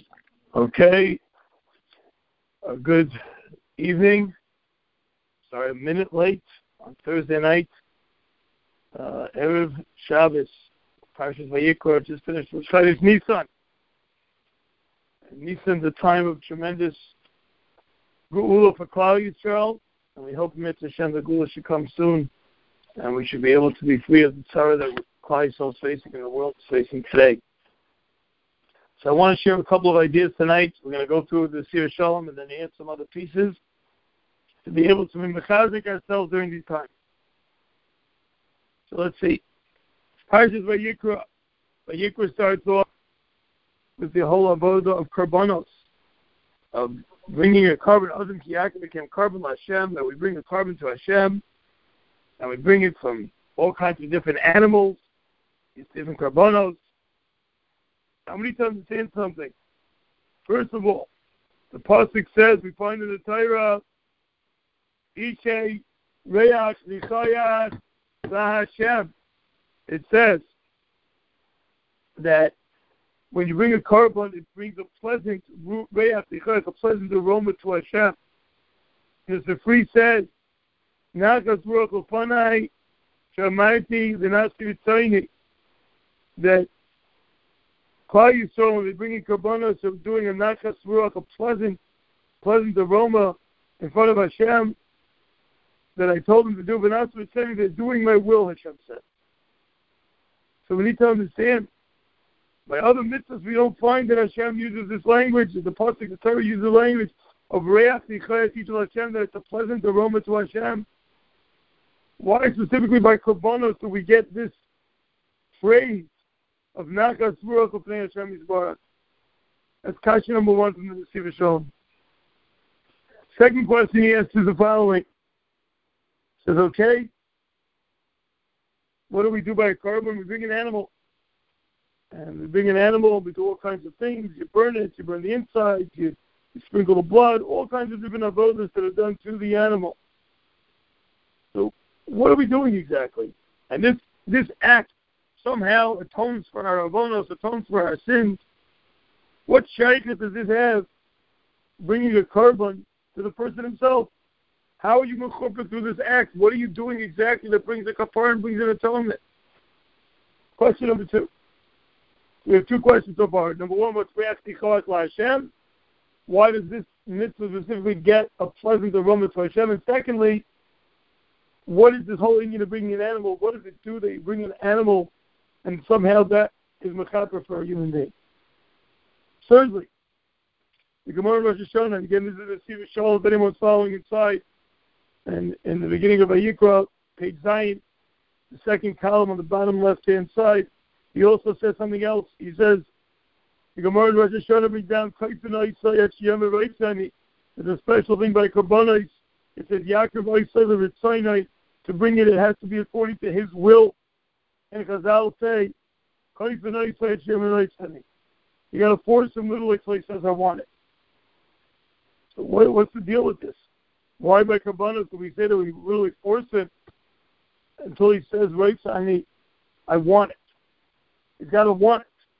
Okay, a good evening. Sorry, a minute late on Thursday night. Erev Shabbos, Parshas Vayikra, just finished with Chodesh Nisan. Nisan's a time of tremendous Geula for Klal Yisrael, and we hope Mitzvah Hashem the Geula should come soon, and we should be able to be free of the tzara that Klal Yisrael is facing and the world is facing today. So I want to share a couple of ideas tonight. We're going to go through the Sir Shalom and then add some other pieces to be able to mechazik ourselves during these times. So let's see. Parshas Vayikra. Vayikra starts off with the whole avoda of karbanos, of bringing a carbon. Adam Kiyaka became carbon Hashem, that we bring a carbon to Hashem, and we bring it from all kinds of different animals, these different karbanos. Now we need to understand something. First of all, the pasuk says, we find in the Torah, Ishay Reach Nichayach Hashem. It says that when you bring a carbon, it brings a pleasant reach, a pleasant aroma to Hashem. As the free says, Nachas Ruach Ufanai Shamarti V'Nasir Tzayni, that Klal Yisrael, when they bring in karbanos of doing a Nachas Ruach, a pleasant aroma in front of Hashem, that I told them to do, V'Nasir Tzayni, they're doing my will, Hashem said. So we need to understand, by other mitzvahs, we don't find that Hashem uses this language. The pasuk, the Torah uses the language of Reach Nichayat Yitzul Hashem, that it's a pleasant aroma to Hashem. Why specifically by karbanos do we get this phrase of Nachas Ruach L'Pnei Hashem Yisbarach? That's kasha number one from the Sir Shalom. Second question he asks is the following. He says, okay, what do we do by a carbon? We bring an animal. And we bring an animal, we do all kinds of things. You burn it, you burn the inside, you sprinkle the blood, all kinds of different avodas that are done to the animal. So what are we doing exactly? And this act somehow atones for our avonos, atones for our sins. What shaykhs does this have, bringing a carbon to the person himself? How are you mechuppah through this act? What are you doing exactly that brings a kapar and brings an atonement? Question number two. We have two questions so far. Number one, what's Reach Nichayat Hashem? Why does this mitzvah specifically get a pleasant aroma to Hashem? And secondly, what is this whole Indian of bringing an animal? What does it do that you bring an animal and somehow that is mechaper for a human being? Thirdly, the Gemara in Rosh Hashanah, again, this is the Sir Shalom, if anyone's following inside, and in the beginning of Vayikra, page Zion, the second column on the bottom left-hand side, he also says something else. He says, the Gemara in Rosh Hashanah brings down, there's a special thing by Karbonos. It says, Yaakov Oisai to bring it, it has to be according to his will. And Chazal say, you got to force him literally until he says, I want it. So what's the deal with this? Why by Karbonos do we say that we literally force him until he says, I want it? He's got to want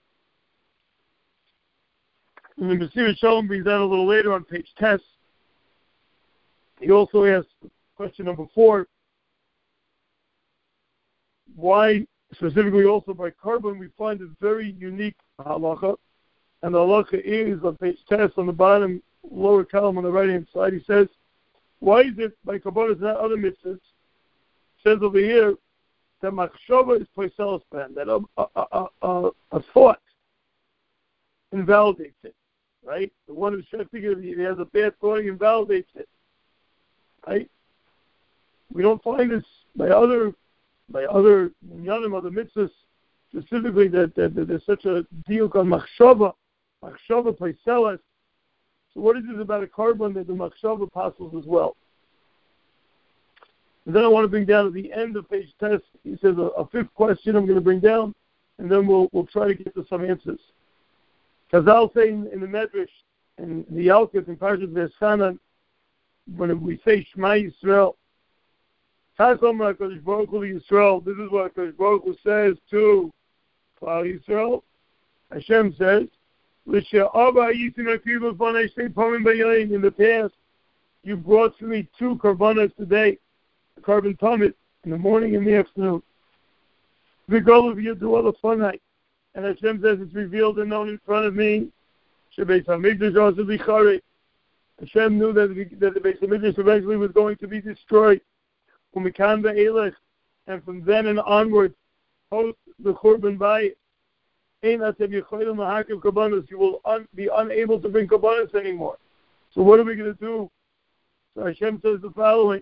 it. And the Sir Shalom brings that a little later on page 10. He also asks question number 4, why specifically also by carbon we find a very unique halacha, and the halacha is on page 10 on the bottom lower column on the right hand side. He says, why is it by carbon is not other mitzvahs? It says over here that machshava is poiselos ben, that a thought invalidates it, right? The one who's thinking of it, he has a bad thought, he invalidates it, right? We don't find this by other minyanim, other mitzvahs, specifically that there's such a deal called machshava poiselos. So what is it about a carbon that the machshava passes as well? And then I want to bring down at the end of page 10, he says a fifth question I'm going to bring down, and then we'll try to get to some answers. Chazal say in the Medrash, in the Yalkut, in Parshas V'Eschanan, when we say Shema Yisrael, this is what HaKadosh Baruch Hu says to Klal Yisrael. Hashem says, In the past, you brought to me 2 korbanos today, the carbon tummet, in the morning and the afternoon. The goal of you do all the fun night. And Hashem says it's revealed and known in front of me. Hashem knew that the Beis HaMikdash eventually was going to be destroyed. And from then and onwards, post the Churban Bayit, you will be unable to bring korbanos anymore. So what are we going to do? So Hashem says the following: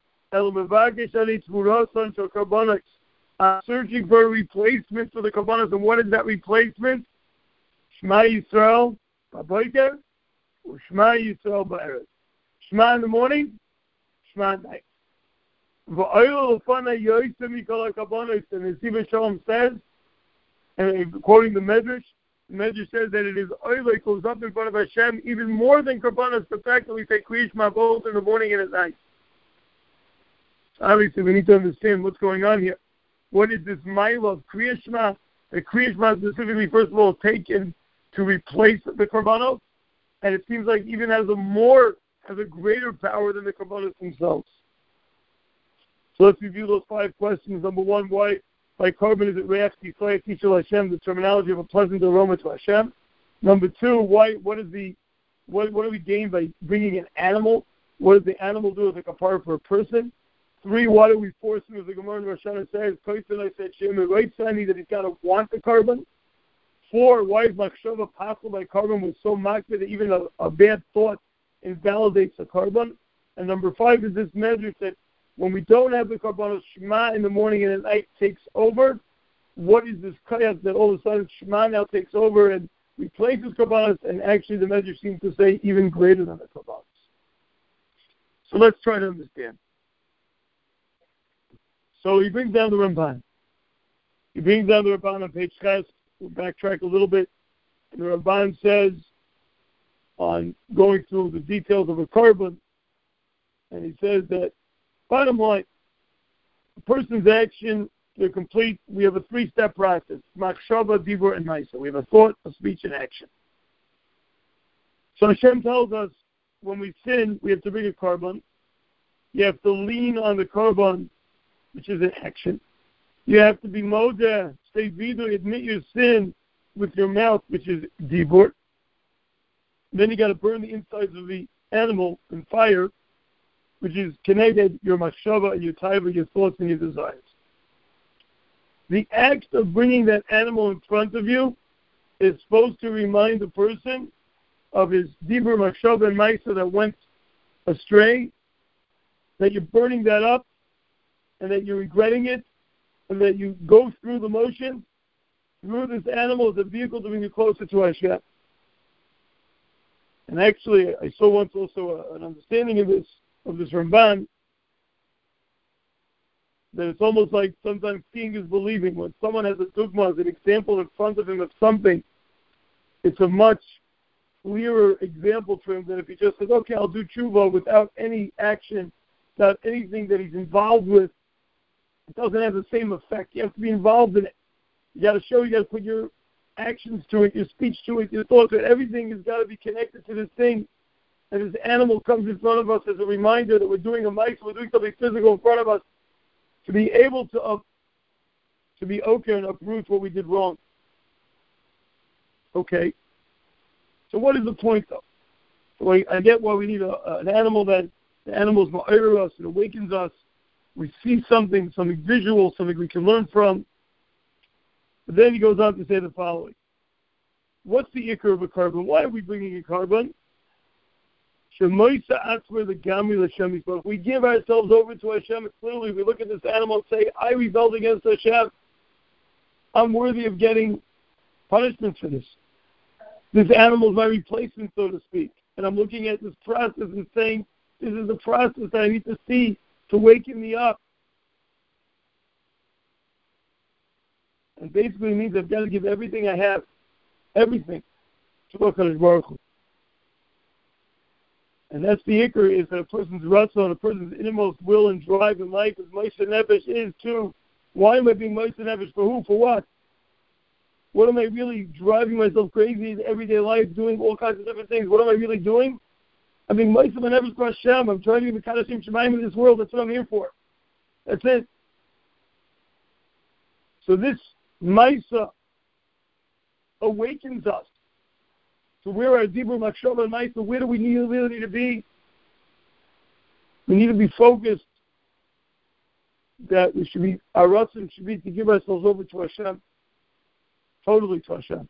I'm searching for a replacement for the korbanos. And what is that replacement? Shema Yisrael b'boker or Shema Yisrael b'erev. Shema in the morning, Shema at night. And the Siva Shalom says, and quoting the Medrash says that it is oil that goes up in front of Hashem even more than korbanos, the fact that we say Kriya Shema both in the morning and at night. Obviously, we need to understand what's going on here. What is this mile of Kriya Shema? The Kriya Shema specifically, first of all, taken to replace the korbanos, and it seems like even has a greater power than the korbanos themselves. So let's review those 5 questions. Number 1, why by carbon is it reach Yisrael Tishul Hashem, the terminology of a pleasant aroma to Hashem? Number 2, what do we gain by bringing an animal? What does the animal do as a kapara for a person? 3, why do we force him, as the Gemara in Rosh Hashanah says, that he's got to want the carbon? 4, why is machshava possible by carbon was so makbid that even a bad thought invalidates the carbon? And number 5 is this measure that when we don't have the korbanos, Shema in the morning and at night takes over. What is this chaos that all of a sudden Shema now takes over and replaces korbanos? And actually the measure seems to say even greater than the korbanos. So let's try to understand. So he brings down the Ramban. On page Ches. We'll backtrack a little bit. And the Ramban says, on going through the details of a carbon, and he says that bottom line, a person's action to complete, we have a 3-step process: machshava, dibur, and maisa. We have a thought, a speech, and action. So Hashem tells us when we sin, we have to bring a carbon. You have to lean on the carbon, which is an action. You have to be modeh, say vidu, admit your sin with your mouth, which is dibur. Then you got to burn the insides of the animal in fire, which is connected your machshava and your taiva, your thoughts and your desires. The act of bringing that animal in front of you is supposed to remind the person of his dibur, machshava, and maisa that went astray, that you're burning that up, and that you're regretting it, and that you go through the motion through this animal as a vehicle to bring you closer to Hashem. And actually, I saw once also an understanding of this Ramban, that it's almost like sometimes seeing is believing. When someone has a dogma as an example in front of him of something, it's a much clearer example for him than if he just says, okay, I'll do tshuva without any action, without anything that he's involved with. It doesn't have the same effect. You have to be involved in it. You got to put your actions to it, your speech to it, your thoughts to it. Everything has got to be connected to this thing. And this animal comes in front of us as a reminder that we're doing a mice, we're doing something physical in front of us, to be able to be okay and uproot what we did wrong. Okay. So what is the point, though? So I get why we need an animal that the animals ma'ir us, it awakens us. We see something visual, something we can learn from. But then he goes on to say the following. What's the ikar of a carbon? Why are we bringing a carbon? If we give ourselves over to Hashem, it's literally, we look at this animal and say, I rebelled against Hashem. I'm worthy of getting punishment for this. This animal is my replacement, so to speak. And I'm looking at this process and saying, this is the process that I need to see to waken me up. And basically it means I've got to give everything I have, everything, to HaKadosh Baruch Hu. And that's the ikar, is that a person's ratzon, a person's innermost will and drive in life, as Moshe Nefesh is too. Why am I being Moshe Nefesh? For who? For what? What am I really driving myself crazy in everyday life, doing all kinds of different things? What am I really doing? I'm being Maisa B'Nefesh Hashem. I'm trying to be Mekadashim Shemayim in this world. That's what I'm here for. That's it. So this Maisa awakens us to where our Dibur Machshava and Maisa, where do we really need to be? We need to be focused that we should be, our Ratzon should be to give ourselves over to Hashem, totally to Hashem.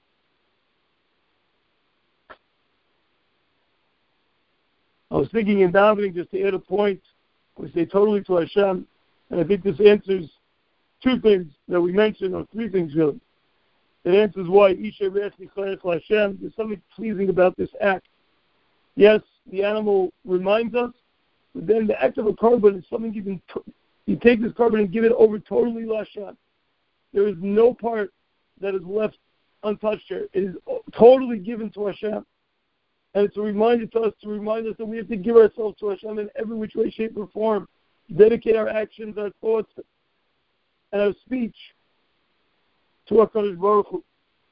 I was thinking in davening, just to add a point, we say totally to Hashem, and I think this answers two things that we mentioned, or three things really. It answers why Isha Re'ech Hashem. There's something pleasing about this act. Yes, the animal reminds us, but then the act of a korban is something you take this korban and give it over totally to Hashem. There is no part that is left untouched here. It is totally given to Hashem. And it's a reminder to us, that we have to give ourselves to Hashem in every which way, shape, or form. Dedicate our actions, our thoughts, and our speech to HaKadosh Baruch Hu.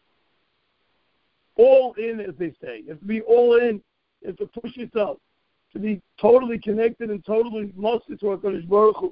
All in, as they say. You have to be all in. You have to push yourself to be totally connected and totally lost to HaKadosh Baruch Hu.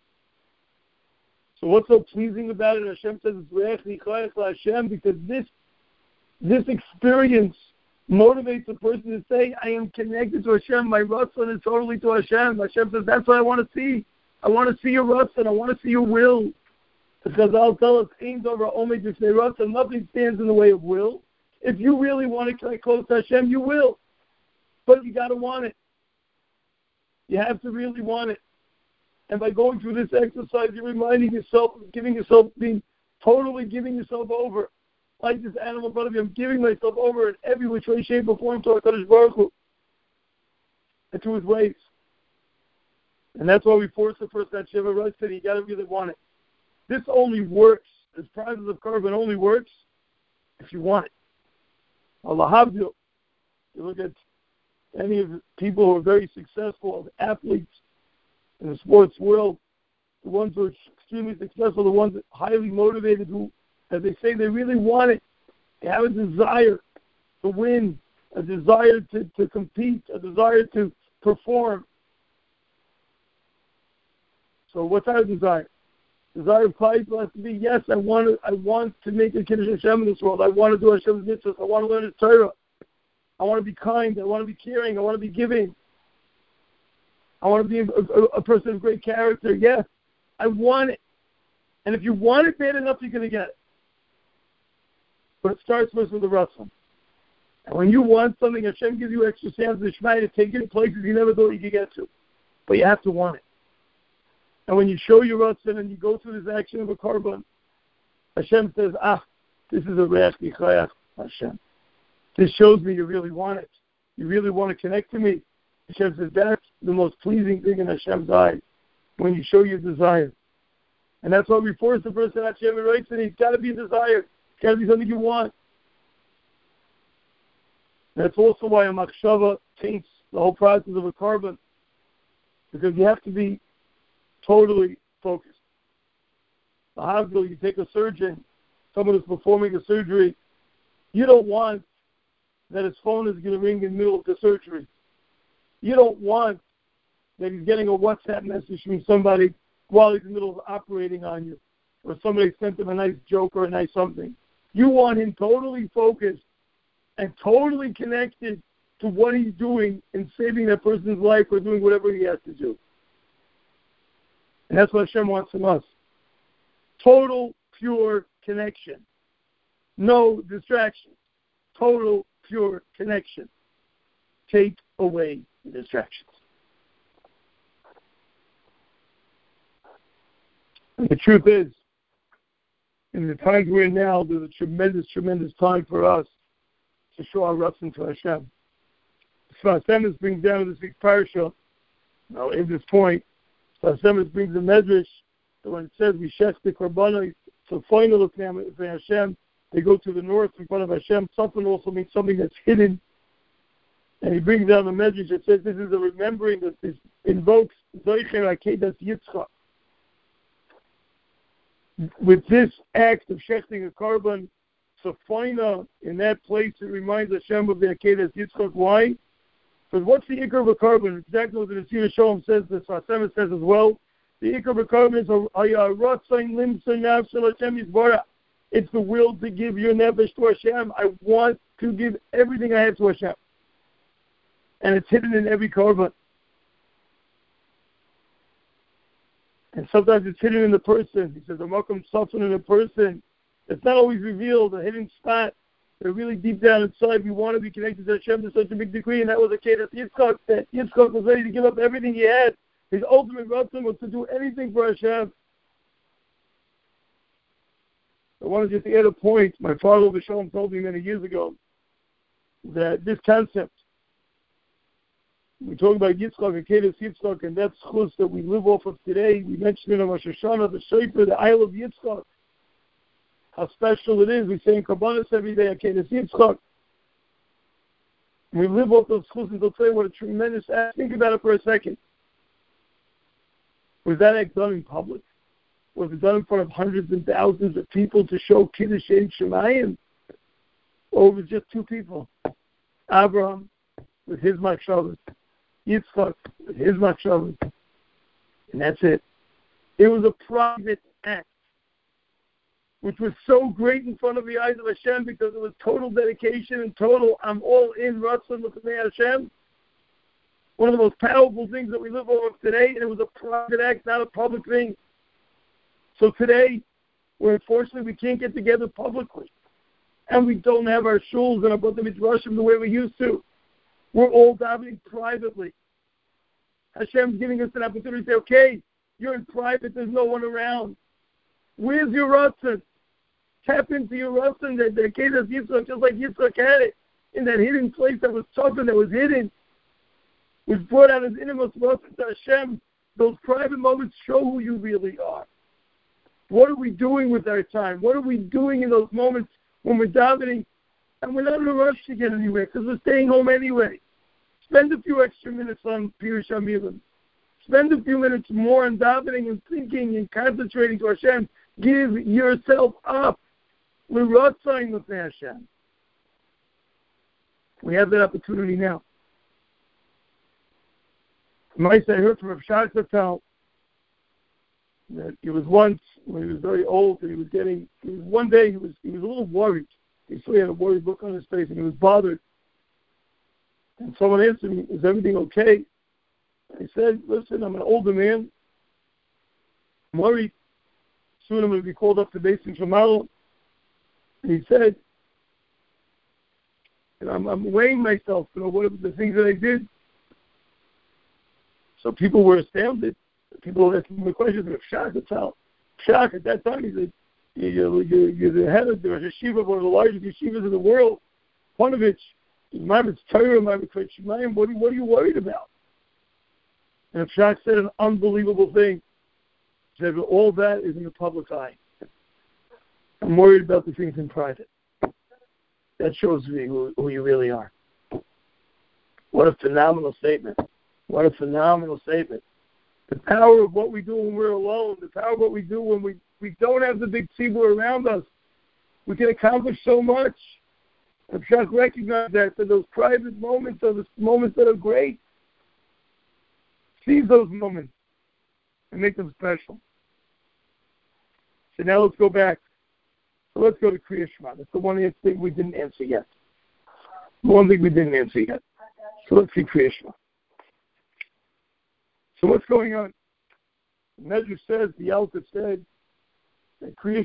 So what's so pleasing about it? Hashem says it's Re'ech Nichayach Hashem, because this experience motivates a person to say, I am connected to Hashem. My Ratzon is totally to Hashem. Hashem says, that's what I want to see. I want to see your Ratzon. I want to see your will. Because I'll tell us, nothing stands in the way of will. If you really want to get close to Hashem, you will. But you got to want it. You have to really want it. And by going through this exercise, you're reminding yourself, totally giving yourself over. Like this animal in front of you, I'm giving myself over in every which way, shape, or form to HaKadosh Baruch Hu and to His ways. And that's why we force the person that Sheva Rush said, you got to really want it. This only works, this process of korban only works if you want it. Allah Havdil, you look at any of the people who are very successful, athletes in the sports world, the ones who are extremely successful, the ones that are highly motivated, who, as they say, they really want it. They have a desire to win, a desire to compete, a desire to perform. So what's our desire? Desire of Christ has to be, yes, I want to make a Kiddush Hashem in this world. I want to do Hashem's mitzvahs. I want to learn His Torah. I want to be kind. I want to be caring. I want to be giving. I want to be a person of great character. Yes, I want it. And if you want it bad enough, you're going to get it. But it starts first with the Ratzon. And when you want something, Hashem gives you extra sands of Shemai to take you to places you never thought you could get to. But you have to want it. And when you show your Ratzon and you go through this action of a korban, Hashem says, this is a Re'ech Nichayach Hashem. This shows me you really want it. You really want to connect to me. Hashem says, that's the most pleasing thing in Hashem's eyes, when you show your desire. And that's why we force the person that Hashem writes, and he's got to be a desire. It's got to be something you want. That's also why a machshava taints the whole process of a korban, because you have to be totally focused. You take a surgeon, someone who's performing a surgery, you don't want that his phone is going to ring in the middle of the surgery. You don't want that he's getting a WhatsApp message from somebody while he's in the middle of operating on you, or somebody sent him a nice joke or a nice something. You want him totally focused and totally connected to what he's doing in saving that person's life or doing whatever he has to do. And that's what Hashem wants from us. Total, pure connection. No distraction. Total, pure connection. Take away the distractions. And the truth is, in the times we're in now, there's a tremendous, tremendous time for us to show our Ratzon to Hashem. Sfas Emes brings down this big parasha. Now, at this point, Sfas Emes brings the medrash that when it says we shech the korbanos, so final of Hashem, they go to the north in front of Hashem. Something also means something that's hidden. And he brings down the medrash that says this is a remembering that this invokes Zoicher Akedas Yitzchak. With this act of shechting a korban, Safina, in that place, it reminds Hashem of the Akedah Yitzchak. Why? Because what's the Ikar of a carbon? Exactly what the Nesina Shalom says, the Sasema says as well. The Ikar of a carbon is it's the will to give your nefesh to Hashem. I want to give everything I have to Hashem. And it's hidden in every carbon. And sometimes it's hidden in the person. He says, the Malkum Safin in a person. It's not always revealed, a hidden spot. They're really deep down inside. We want to be connected to Hashem to such a big degree, and that was the case of Yitzchak, that Yitzchak was ready to give up everything he had. His ultimate ratzon was to do anything for Hashem. I wanted just to add a point. My father, Shalom, told me many years ago that this concept, we talk about Yitzchak and Kedas Yitzchak, and that's chus that we live off of today. We mentioned it on Rosh Hashanah, the Shofar, the Isle of Yitzchak. How special it is. We say in Kabbalah every day, Kedas Yitzchak. We live off those chus, and they'll tell you what a tremendous act. Think about it for a second. Was that act done in public? Was it done in front of hundreds and thousands of people to show Kiddush and Shemayim? Or was it just two people? Abraham with his machshavos, Yitzchak with his machshavos, and that's it. It was a private act, which was so great in front of the eyes of Hashem because it was total dedication and total, I'm all in, Ratzon L'Fnei Hashem. One of the most powerful things that we live over today, and it was a private act, not a public thing. So today, where unfortunately we can't get together publicly, and we don't have our shuls and our B'nai Midrashim the way we used to, we're all davening privately. Hashem's giving us an opportunity to say, okay, you're in private, there's no one around. Where's your Ratzon? Tap into your Ratzon, that Kedas Yitzchak, just like Yitzchak had it, in that hidden place that was something that was hidden, was brought out as innermost Ratzon to Hashem. Those private moments show who you really are. What are we doing with our time? What are we doing in those moments when we're davening and we're not in a rush to get anywhere because we're staying home anyway? Spend a few extra minutes on Pirush HaMilim. Spend a few minutes more on davening and thinking and concentrating to Hashem. Give yourself up. L'Ratzon L'Fnei Hashem. We have that opportunity now. I heard from Rav Shach Zatzal that he was once, when he was very old, and one day he was a little worried. He saw he had a worried look on his face, and he was bothered. And someone asked him, is everything okay? He said, listen, I'm an older man. I'm worried. Soon I'm going to be called up to Beis Din Shel. And he said, I'm weighing myself, what are the things that I did? So people were astounded. People were asking me questions of Shach at that time, he said, you're the head of the Rosh Yeshiva, one of the largest yeshivas in the world. One of which, Maimon Torah, Maimon Shemayim, what are you worried about? And Shach said an unbelievable thing. He said, all that is in the public eye. I'm worried about the things in private. That shows me who you really are. What a phenomenal statement. What a phenomenal statement. The power of what we do when we're alone, the power of what we do when we don't have the big tzibur around us. We can accomplish so much. And Shach recognized that those private moments are the moments that are great. Seize those moments and make them special. So now let's go back. So let's go to Kriya Shema. That's the one thing we didn't answer yet. One thing we didn't answer yet. So let's see Kriya Shema. So what's going on? The Medrash says, the Alta said, that Kriya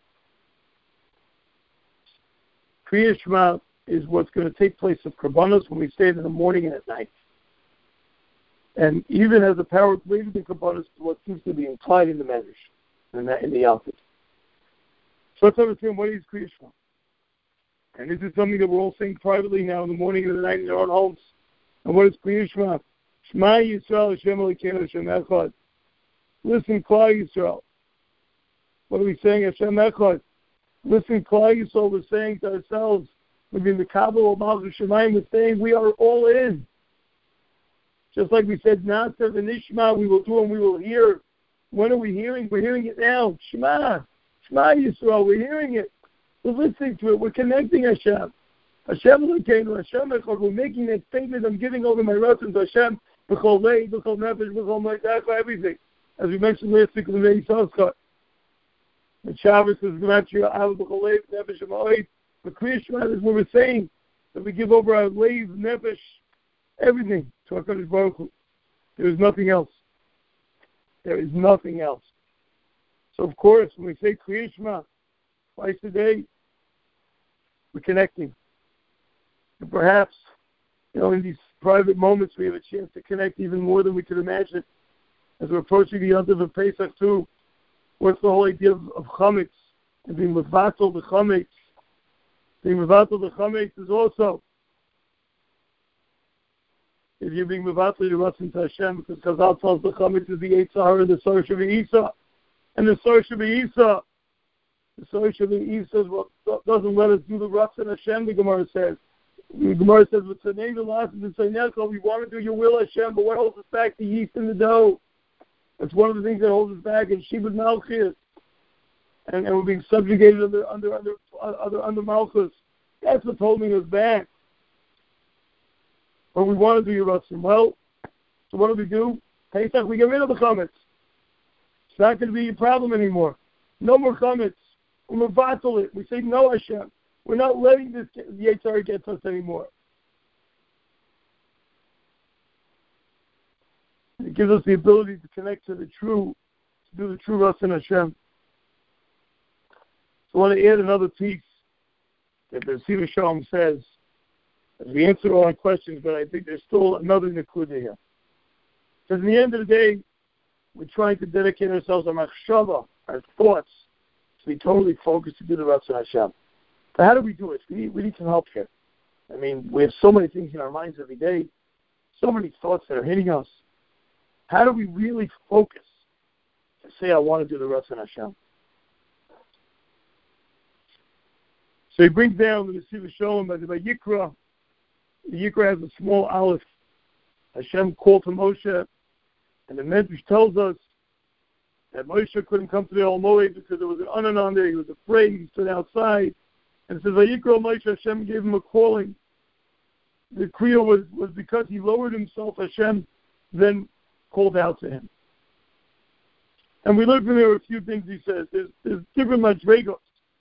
Shema is what's going to take place of Karbanos when we say it in the morning and at night. And even has the power of greater than Karbanos to what seems to be implied in the Medrash, in the Alta. So let's understand what is Kriya Shema. And this is something that we're all saying privately now in the morning and at night in our own homes. And what is Kriya Shema? Shema Yisrael Hashem Elokeinu Hashem Echad. Listen, Klal Yisrael. What are we saying? Hashem Echad. Listen, Klal Yisrael. We're saying to ourselves, within the Kabbalah of Malchus Shemayim, we're saying we are all in. Just like we said, Nasa v'nishma, we will do and we will hear. When are we hearing? We're hearing it now. Shema. Shema Yisrael. We're hearing it. We're listening to it. We're connecting Hashem. Hashem Elokeinu, Hashem Echad. We're making that statement. I'm giving over my Ratzon to Hashem. B'chol lei, b'chol nefesh, b'chol ma'at, everything. As we mentioned last week in the Meis Haskot. And Shabbos is Gematria, Av b'chol lei, nefesh, ma'at. But Kriya Shema is what we're saying. That we give over our lei, nefesh, everything to HaKadosh Baruch Hu. There is nothing else. There is nothing else. So of course, when we say Kriya Shema twice a day, we're connecting. And perhaps, in these private moments, we have a chance to connect even more than we could imagine. As we're approaching the Yom Tov of Pesach too, what's the whole idea of chametz and being mevatel the chametz? Being mevatel the chametz is also, if you're being mevatel, you're Ratzon to Hashem, because Chazal tells the chametz is the Yetzer Hara, the Sor Sheb'Isa, and the Sor Sheb'Isa is what doesn't let us do the Ratzon Hashem. The Gemara says. The Gemara says, we want to do your will, Hashem, but what holds us back? The yeast in the dough. That's one of the things that holds us back, and Shibud Malchus. And we're being subjugated under Malchus. That's what's holding us back. But we want to do your Ratzon. Well, so what do? Pesach, we get rid of the chametz. It's not going to be a problem anymore. No more chametz. We're mevatel it. We say, no, Hashem. We're not letting this Yetzer Hara get to us anymore. It gives us the ability to connect to the true, to do the true Ratzon Hashem. So I want to add another piece that the Siva Shalom says, as we answer all our questions, but I think there's still another Nekuda here. Because in the end of the day, we're trying to dedicate ourselves, our machshava, our thoughts, to be totally focused to do the Ratzon Hashem. So how do we do it? We need some help here. I mean, we have so many things in our minds every day, so many thoughts that are hitting us. How do we really focus to say, I want to do the Ratzon Hashem? So he brings down the Siva Shalom by Yikra. The Yikra has a small aleph. Hashem called to Moshe, and the Medrash tells us that Moshe couldn't come to the Ol Moed because there was an Ananan there. He was afraid. He stood outside. And it says, Vayikra Moshe, Hashem gave him a calling. The Kriya was because he lowered himself, Hashem then called out to him. And we learned from there a few things he says. There's different madregos.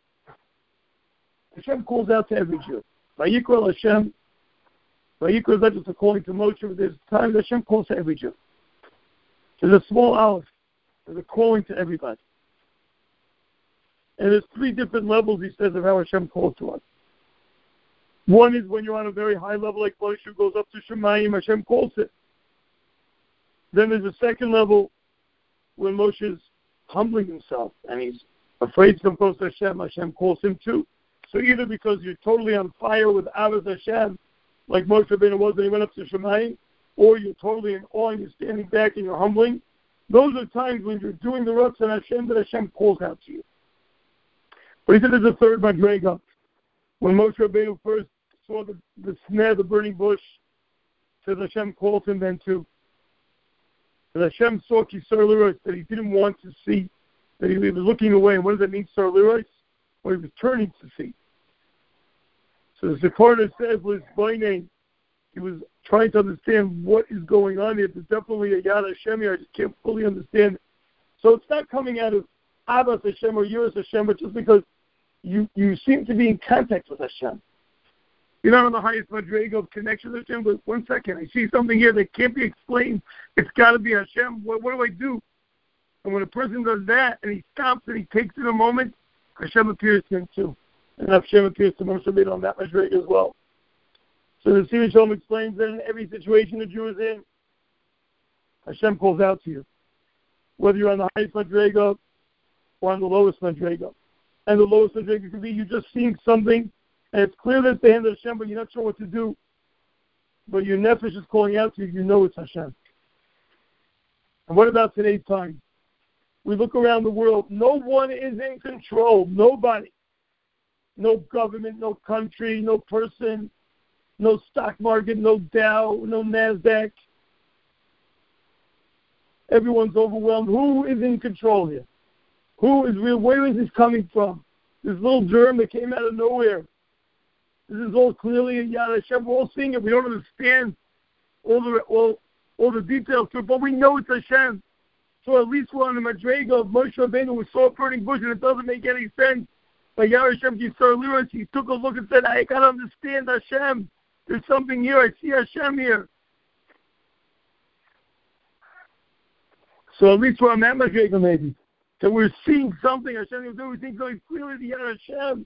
Hashem calls out to every Jew. Vayikra Hashem. Vayikra is not just a calling to Moshe, but there's times Hashem calls to every Jew. There's a small aleph. There's a calling to everybody. And there's 3 different levels, he says, of how Hashem calls to us. One is when you're on a very high level, like Moshe goes up to Shemayim, Hashem calls it. Then there's a second level when Moshe is humbling himself and he's afraid to come close to Hashem, Hashem calls him too. So either because you're totally on fire with Avos Hashem, like Moshe Rabbeinu was when he went up to Shemayim, or you're totally in awe and you're standing back and you're humbling, those are times when you're doing the Ratzon Hashem that Hashem calls out to you. But he said there's a third madrega. When Moshe Rabbeinu first saw the snare, the burning bush, says Hashem called him then too. And Hashem saw Kisar Lirois, that he didn't want to see, that he was looking away. And what does that mean, Kisar Lirois? Well, he was turning to see. So the Sephorah says, he was trying to understand what is going on here. There's definitely a Yad Hashem here. I just can't fully understand it. So it's not coming out of Abbas Hashem or Yiras Hashem, but just because you seem to be in contact with Hashem. You're not on the highest madrega of connection with Hashem, but 1 second, I see something here that can't be explained. It's got to be Hashem. What do I do? And when a person does that, and he stops and he takes it a moment, Hashem appears to him too. And Hashem appears to Moshe Rabbeinu on that madrega as well. So the Siva Shalom explains that in every situation a Jew is in, Hashem calls out to you. Whether you're on the highest madrega or on the lowest madrega. And the lowest madrega could be you just seeing something, and it's clear that it's the hand of Hashem, but you're not sure what to do. But your nefesh is calling out to you, you know it's Hashem. And what about today's time? We look around the world, no one is in control, nobody. No government, no country, no person, no stock market, no Dow, no NASDAQ. Everyone's overwhelmed. Who is in control here? Who is real? Where is this coming from? this little germ that came out of nowhere. This is all clearly a Yad Hashem. We're all seeing it. We don't understand all the details to it, but we know it's Hashem. So at least we're on the Madrega of Moshe Rabbeinu. We saw a burning bush, and it doesn't make any sense. But Yad Hashem Yisrael Liros, he took a look and said, I got to understand Hashem. There's something here. I see Hashem here. So at least we're on that Madrega maybe. So we're seeing something Hashem is doing. We think very clearly the Yad Hashem.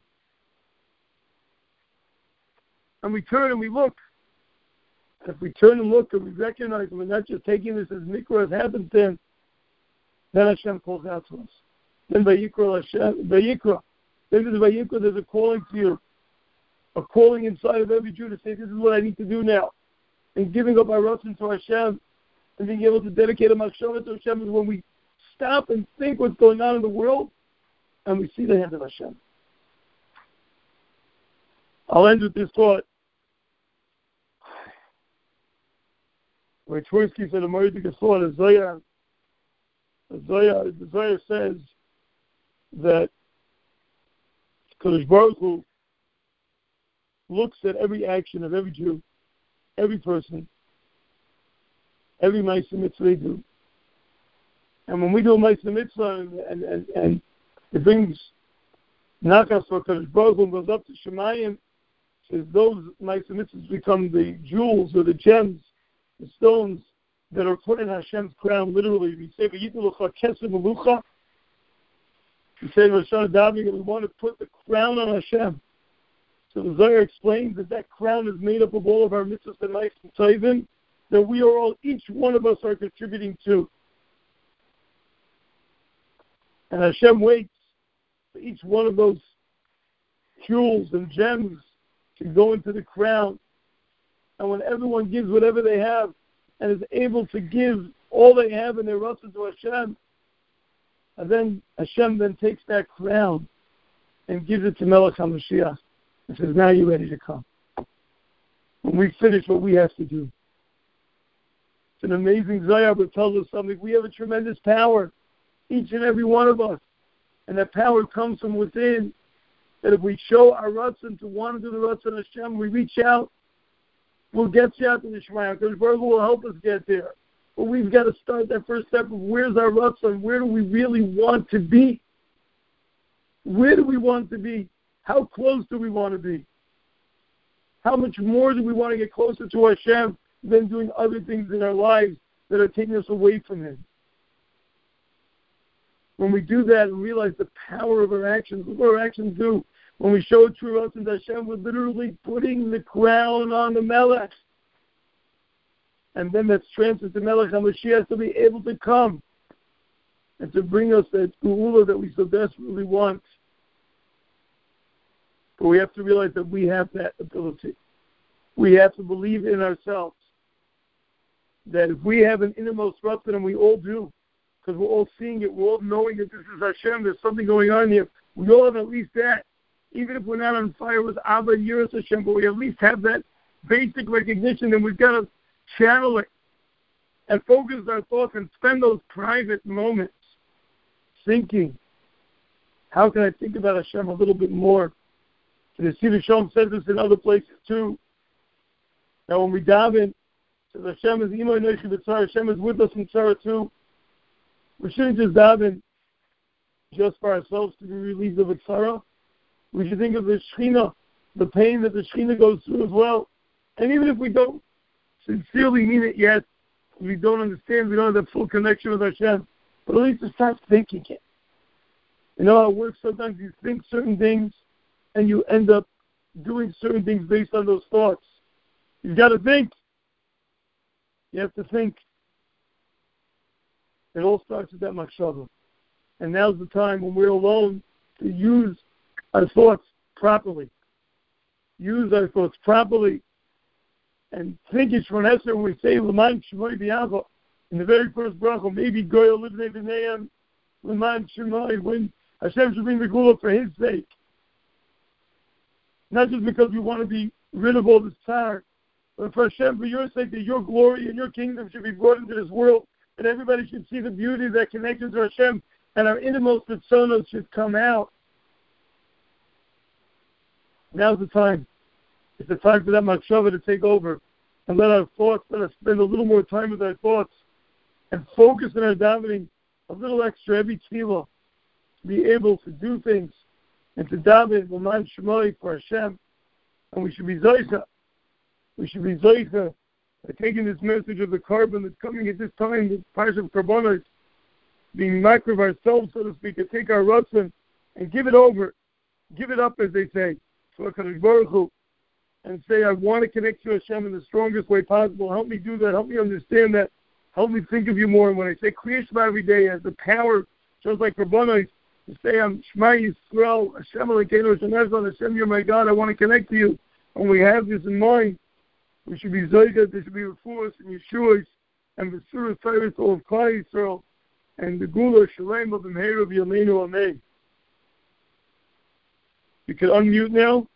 And we turn and we look. If we turn and look and we recognize and we're not just taking this as mikra, as happenstance, then Hashem calls out to us. Then Vayikra Hashem, Vayikra. Then there's Vayikra, there's a calling to you. A calling inside of every Jew to say, this is what I need to do now. And giving up our ratzon to Hashem and being able to dedicate a machshava to Hashem is when we stop and think what's going on in the world and we see the hand of Hashem. I'll end with this thought. Where Tversky said a Mordecai thought, the Zohar says that Kadosh Baruch Hu looks at every action of every Jew, every person, every Ma'aseh Mitzvah they do. And when we do a Ma'aseh Mitzvah and it brings Nachas for Kadosh Baruch Hu and goes up to Shemayim, says those Ma'aseh Mitzvahs become the jewels or the gems, the stones that are put in Hashem's crown, literally. We say, we say in Rosh Hashanah that we want to put the crown on Hashem. So the Zohar explains that crown is made up of all of our mitzvahs and ma'aseh tovim that we are all, each one of us are contributing to. And Hashem waits for each one of those jewels and gems to go into the crown. And when everyone gives whatever they have and is able to give all they have in their ratzon to Hashem, and then Hashem then takes that crown and gives it to Melech HaMashiach and says, now you're ready to come. When we finish what we have to do. It's an amazing Zohar that tells us something. We have a tremendous power, each and every one of us. And that power comes from within. That if we show our ratzon to want to do the ratzon of Hashem, we reach out, we'll get you out to the Shemayim. Because Baruch Hu will help us get there. But we've got to start that first step of where's our ratzon? Where do we really want to be? Where do we want to be? How close do we want to be? How much more do we want to get closer to Hashem than doing other things in our lives that are taking us away from Him? When we do that and realize the power of our actions, look what our actions do. When we show true ratzon to Hashem, we're literally putting the crown on the Melech. And then that's transferred to Melech HaMashiach to be able to come and to bring us that geula that we so desperately want. But we have to realize that we have that ability. We have to believe in ourselves. That if we have an innermost ratzon, and we all do, because we're all seeing it, we're all knowing that this is Hashem, there's something going on here. We all have at least that. Even if we're not on fire with Abba and Yiras Hashem, but we at least have that basic recognition, and we've got to channel it and focus our thoughts and spend those private moments thinking, how can I think about Hashem a little bit more? And the Siva Shalom says this in other places too. Now when we daven, says Hashem is Imo Noshi B'tzara, Hashem is with us in Tzara too. We shouldn't just daven just for ourselves to be relieved of a tzara. We should think of the Shekhinah, the pain that the Shekhinah goes through as well. And even if we don't sincerely mean it yet, we don't understand, we don't have that full connection with Hashem, but at least to start thinking it. You know how it works? Sometimes you think certain things and you end up doing certain things based on those thoughts. You've got to think. You have to think. It all starts with that machshava. And now's the time when we're alone to use our thoughts properly. Use our thoughts properly. And think it's from Esther when we say, L'man Shemai B'Yava, in the very first bracha, maybe Goyal Livnei B'Neiam, L'man Shemai, when Hashem should bring the geula for His sake. Not just because we want to be rid of all this tzar, but for Hashem, for your sake, that your glory and your kingdom should be brought into this world, and everybody should see the beauty of that connection to Hashem, and our innermost personas should come out. Now's the time. It's the time for that machshava to take over. And let us spend a little more time with our thoughts and focus on our davening a little extra every tefillah, to be able to do things and to daven l'man shemai for Hashem. And we should be zoicha. We should be zoicha by taking this message of the carbon that's coming at this time, the Parsha of Karbonos, being micro of ourselves, so to speak, to take our ratzon and give it over, give it up, as they say, to HaKadosh Baruch Hu, and say, I want to connect to Hashem in the strongest way possible. Help me do that. Help me understand that. Help me think of you more. And when I say Kriya Shema every day, as the power, just like Rabbanos, to say, I'm Shema Yisrael, Hashem Elokeinu, Hashem Ezra, Hashem, you're my God, I want to connect to you. And we have this in mind. We should be Zoyga, there should be Refuahs and Yeshuas, and Vesuras Cyrus, all of Klal Yisrael, and the Gula Shalem of Imheru V'Yameinu Amen. You can unmute now.